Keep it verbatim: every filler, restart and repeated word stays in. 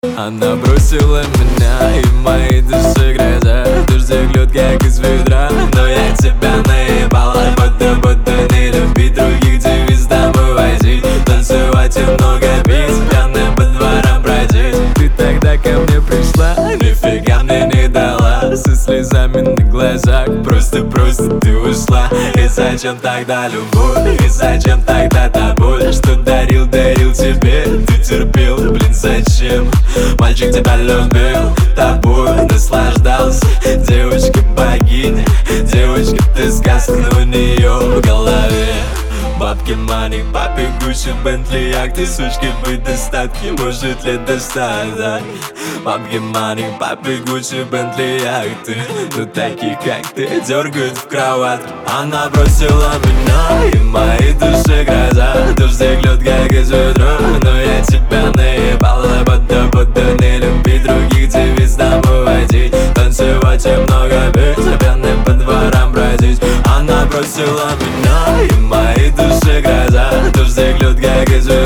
Она бросила меня, и в моей душе гроза. Дождик льет, как из ведра, но я тебя наебала. Будто-будто не любить других, девиз домой возить, танцевать и много пить, пьяным по дворам бродить. Ты тогда ко мне пришла, нифига мне не дала, со слезами на глазах, просто-просто ты ушла. И зачем тогда любовь, и зачем тогда та боль, что дарил, дарил тебе, ты терпел, блин, зачем? Мальчик тебя любил, тобой наслаждался. Девочка-богиня, девочка, ты сказка, но у нее в голове бабки, мани, папе, Гуччи, Бентли, яхты, сучки, быть достатки, может ли достаток? Бабки, мани, папе, Гуччи, Бентли, яхты, но таких, как ты, дергают в кроватку. Она бросила меня, и в моей душе гроза. Дождик льет, как из ведра, но я тебя наебала. Будто-будто не любить других, девиз домой водить, танцевать и много пить, пьяным по дворам бродить. Она бросила меня, и в моей душе гроза. Дождик льет, как из ведра.